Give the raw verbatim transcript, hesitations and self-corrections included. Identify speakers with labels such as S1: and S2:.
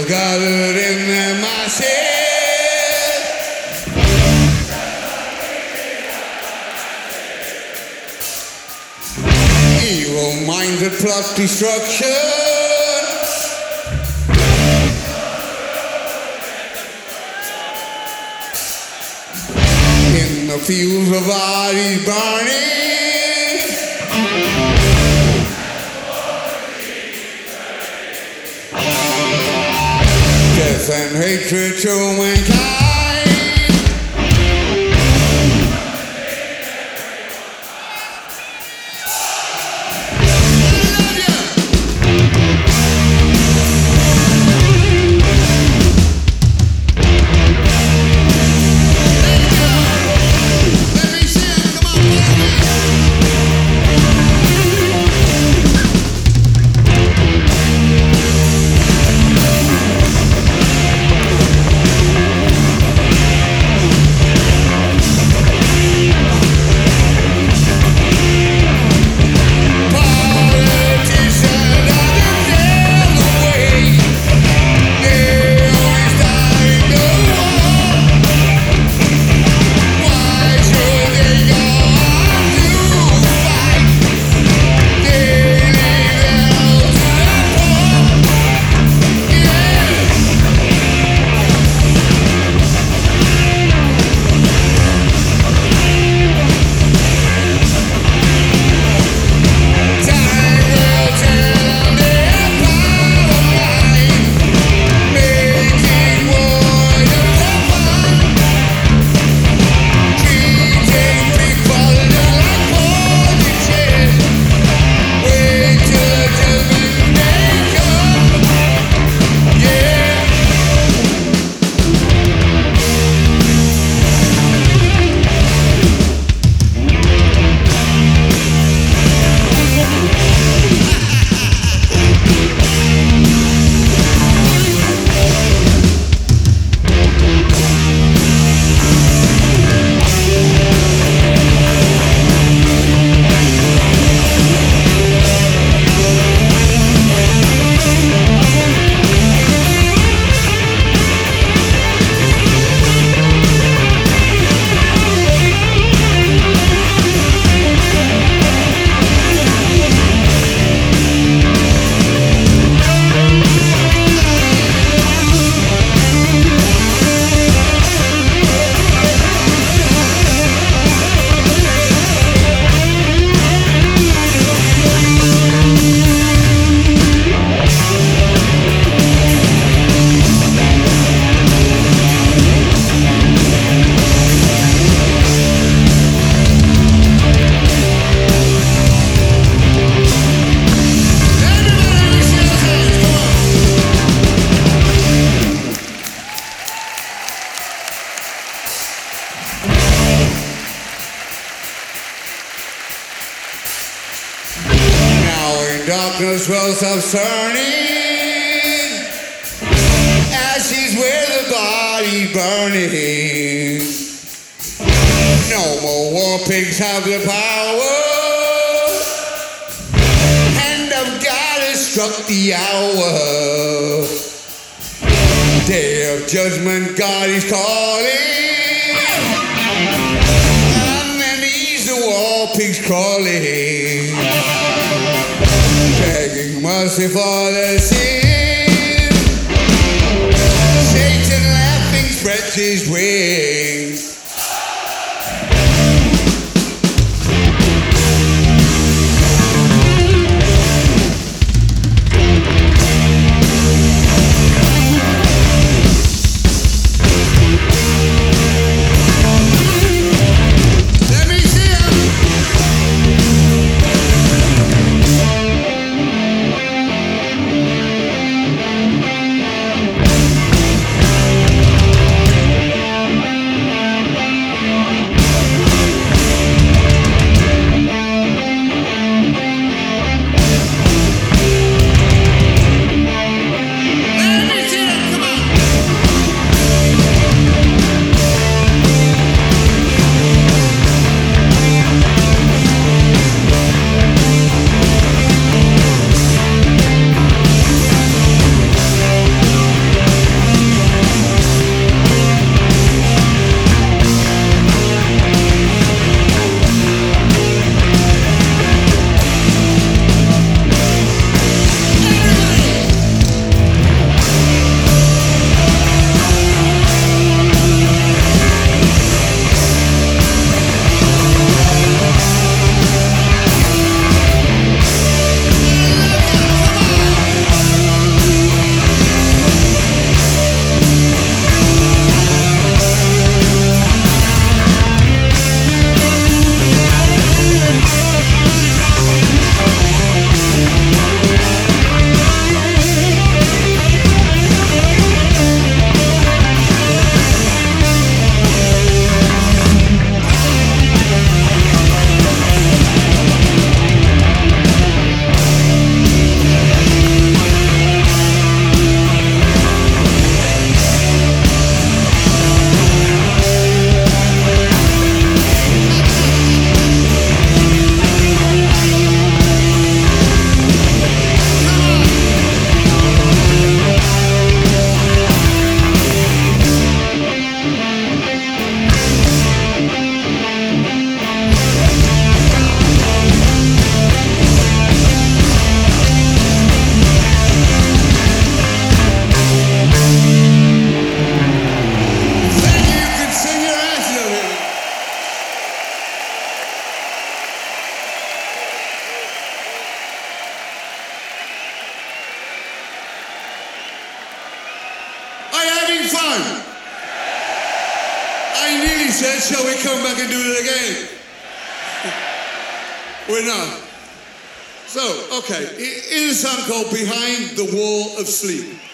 S1: gathered in their masses. Evil minds that plot destruction. In the fields of bodies burning. Death and hatred to mankind. Darkness will stop turning, ashes where the body burning. No more war pigs have the power. Hand of God has struck the hour. Day of judgment, God is calling, and then he's the war pigs crawling. Begging mercy for their sin. Satan laughing spreads his wings. having fun? I nearly said, shall we come back and do it again? We're not. So, okay, here's a song called Behind the Wall of Sleep.